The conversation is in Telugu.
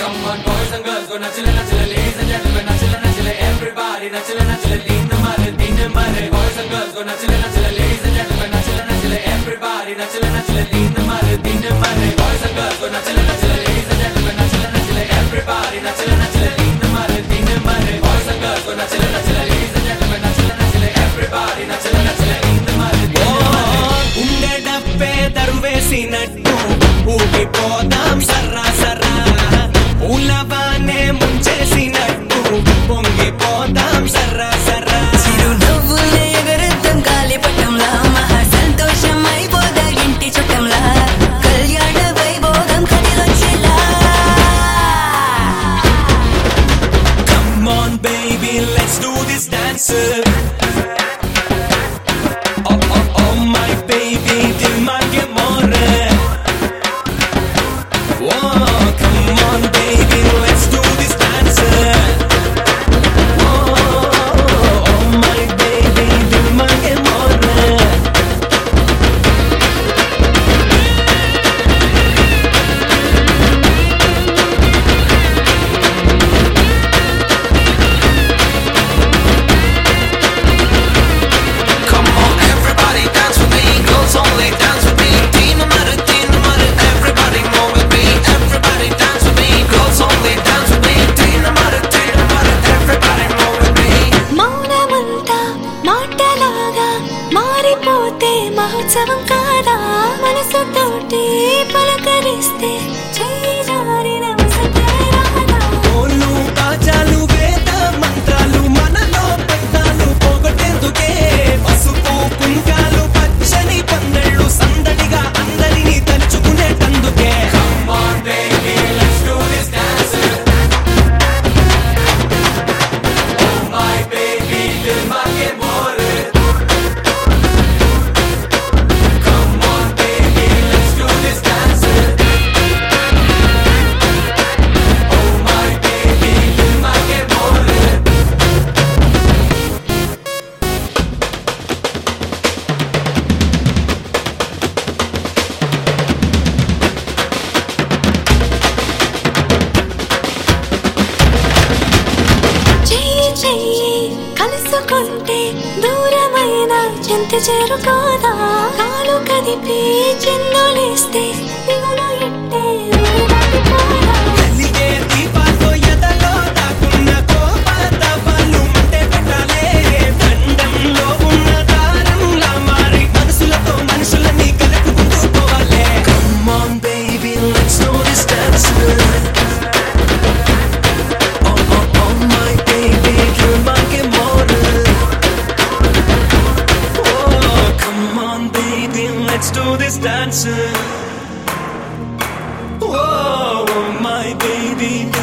Come on, boys and girls, go nachile nachile, ladies and gentlemen, nachile nachile, everybody nachile nachile, deen mare. Boys and girls, go nachile nachile, ladies and gentlemen, nachile nachile, everybody nachile nachile, deen mare. Boys and girls, go nachile nachile, ladies and gentlemen, nachile nachile, everybody nachile nachile, deen mare. Boys and girls, go nachile nachile, ladies and gentlemen, nachile nachile, everybody nachile nachile, deen mare. ఉండే డబ్బే దరువేసినట్టు ఊగిపోదాం సర్రా సర్రా, పూలవానే ముంచేసినట్టు పొంగిపోదాం సర్రా సర్రా. చిరునవ్వులే ఎగరేద్దాం గాలిపటంలా, మహా సంతోషం అయిపోదా ఇంటి చుట్టంలా, కళ్యాణ Vaibhogam కదిలొచ్చేలా. Come on baby, let's do this dance. Oh oh oh my baby, dimage more. Oh come on baby, let's do this dance. Oh oh my baby, dimage more. Come on, everybody dance with me. Girls only dance with me. Teen mare, everybody move with me. Everybody dance with me. Girls only dance with me. Teen mare, everybody move with me. మౌనమంతా మాటలాగా మారిపోతే మహోత్సవం కాదా, మనసుతోటి పలకరిస్తే చెయ్యి జారిన వసతే రాదా. ఓలు కాజాలు వేద మంత్రాలు మనలో పెద్దాలు పోగొట్టేందుకే, పసుపు కుంకాలు పచ్చని పందళ్ళు సందడిగా అందరినీ తలుచుకునేటందుకే. Come on, baby, let's do this dance. Oh my baby, dimage more. Come on, baby, let's do this dance. Oh my baby, dimage more. చెయ్యి చెయ్యి కలుసుకుంటే దూరమైన చెంత చేరుకోదా, కాలు కదిపి చిందులేస్తే దిగులు ఇట్టే ఊరడిపోదా. కలిగే దీపాల్లో ఎదలో దాకున్న కోపతాపాలు మంటే పెట్టాలే, దండంలో ఉన్న దారంలా మారి మనసులతో మనుషులని కలుపుకుంటూ పోవాలే. Come on baby, let's do this dance. Oh oh oh my baby, dimage more. Oh come on baby, let's do this dance. Oh my baby.